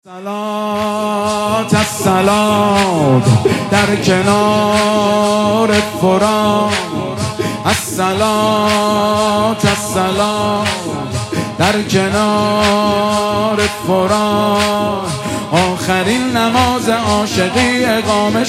صلات السلام در کنار فرات، الصلات السلام در کنار فرات. آخرین نماز عاشقی اقامه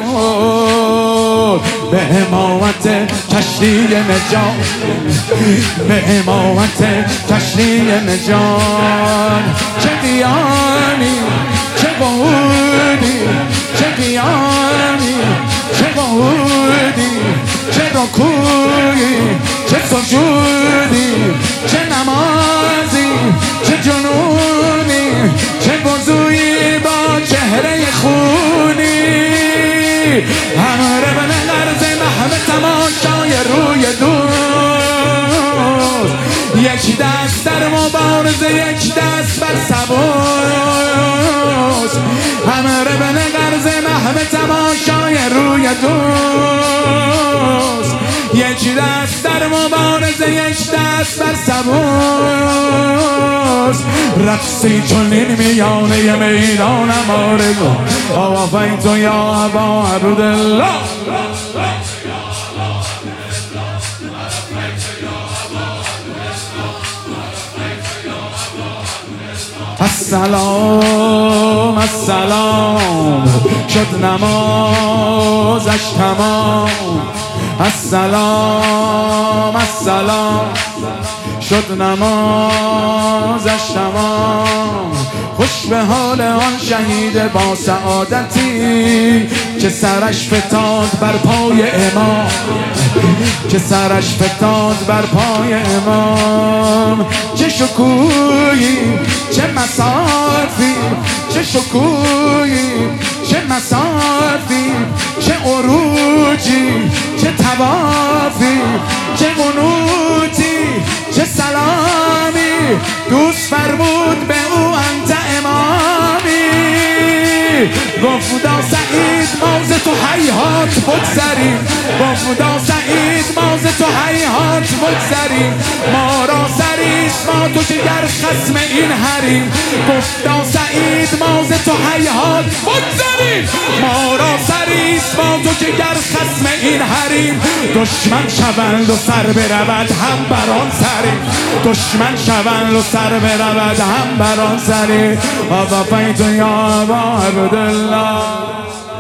شد به امامت کشتی نجات، به امامت کشتی نجات. چه قیامی چه قعودی، چه قیامی چه قعودی، چه رکوعی چه سجودی، چه نمازی چه جنونی، چه وضویی با چهره خونی. همره به نقرز محو تماشای روی دوست، یک دست در مبارزه یک دست بر سبوس. همره به نقرز محو تماشای روی دوست، یک دست در مبارزه یک دست بر سبوس. رقصی چنین میانه میدانم آرزو آفیت یا ابا عبدالله. السلام السلام شد نمازش تمام، السلام السلام شد نمازش تمام. خوش به حال آن شهید با سعادتی که سرش فتاد بر پای امام، که سرش فتاد بر پای امام. چه شکویی چه مسافی، چه شکویی چه مسافی، چه عروجی چه توافی، چه قنوتی چه سلامی. دوست فرمود به او انت امامی، گفتا سعید ما ز تو هیهات بگذریم، گفتا سعید ما ز تو هیهات بگذریم. ما را سریست ما تو جگر خصم این حریم، گفتا سعید ما ز تو هیهات بگذریم. ما را سریست ما تو جگر خصم این حریم. دشمن شوند و سر برود هم بران سریم، دشمن شوند و سر برود هم بران سریم. آقا فیتو یا ابا عبدالله.